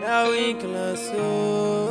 É o Wink lançou.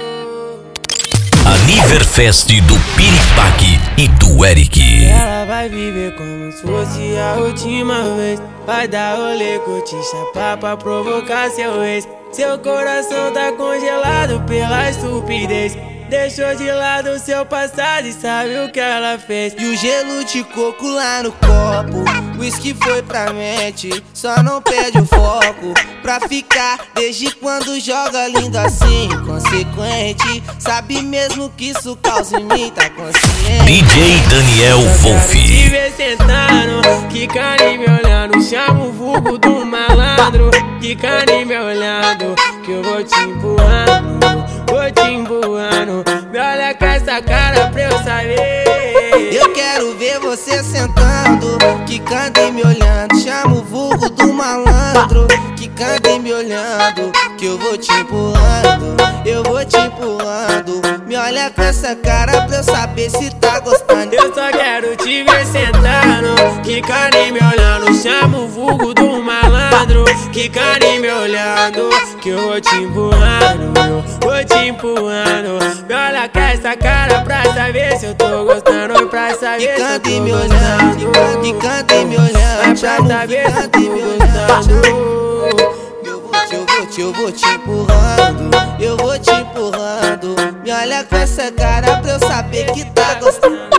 Aniverfest do Piripaque e do Eric. Ela vai viver como se fosse a última vez. Vai dar rolê, curtir, chapar pra provocar seu ex. Seu coração tá congelado pela estupidez. Deixou de lado seu passado e sabe o que ela fez. E o gelo de coco lá no copo, whisky foi pra mente, só não perde o foco. Pra ficar desde quando joga lindo assim, inconsequente. Sabe mesmo que isso causa em mim, tá consciente. DJ Daniel Wolf. Te ver sentando, quicando e me olhando. Chama o vulgo do malandro, quicando e me olhando. Que eu vou te empurrando, vou te empurrando. Me olha com essa cara pra eu saber. Eu quero ver você sentando, quicando e me olhando. Chama o vulgo do malandro, quicando e me olhando. Que eu vou te empurrando, eu vou te empurrando. Me olha com essa cara pra eu saber se tá gostando. Eu só quero te ver sentando, quicando e me olhando. Chama o vulgo do malandro, quicando e me olhando. Que eu vou te empurrando, eu vou te empurrando. Me olha com essa cara pra saber se eu tô gostando. Pra saber se eu tô Quicando e me olhando, quicando e me olhando. Pra saber se eu tô gostando. Eu vou te empurrando, eu vou te empurrando. Me olha com essa cara pra eu saber que tá gostando.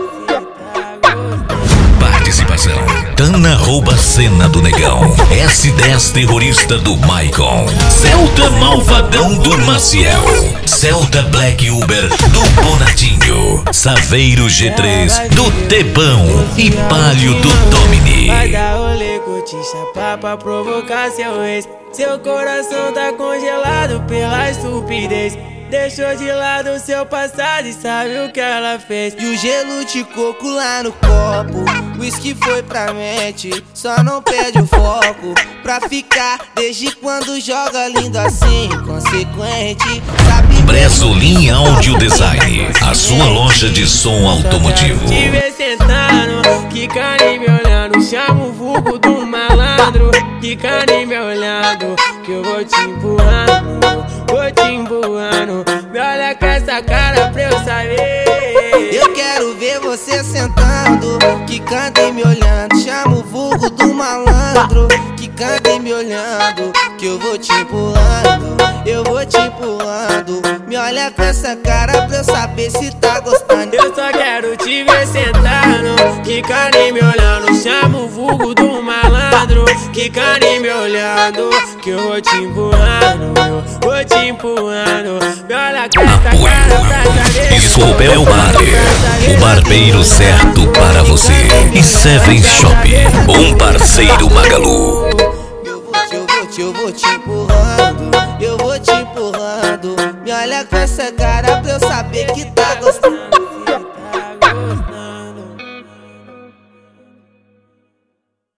Participação: Tana rouba cena do Negão, S10 terrorista do Maicon, Celta malvadão do Maciel, Celta Black Uber do Bonatinho, Saveiro G3 do Tebão e Palio do Domini. Vai dar rolê, curtir, chapar pra provocar seu ex. Seu coração tá congelado pela estupidez. Deixou de lado seu passado e sabe o que ela fez. E o gelo de coco lá no copo, whisky foi pra mente, só não perde o foco. Pra ficar desde quando joga lindo assim, inconsequente. Sabe Bresolim Audio Design, a sua loja de som automotivo. Te ver sentando, quicando e me olhando. Chama o vulgo do malandro, quicando e me olhando. Que eu vou te empurrando, vou te empurrando. Me olha com essa cara pra eu saber. Eu quero ver você sentando, quicando e me olhando. Chama o vulgo do malandro, quicando e me olhando. Que eu vou te empurrando, eu vou te empurrando. Me olha com essa cara pra eu saber se tá gostando. Eu só quero te ver sentando, quicando e me olhando. Chama o vulgo do malandro, quicando e me olhando. Que eu vou te empurrando, eu vou te empurrando. Me olha com essa cara pra saber. Isobel Bar, o barbeiro certo para você. E Seven Shop, um parceiro Magalu. Eu vou te empurrando, eu vou te empurrando. Me olha com essa cara pra eu saber que tá gostando.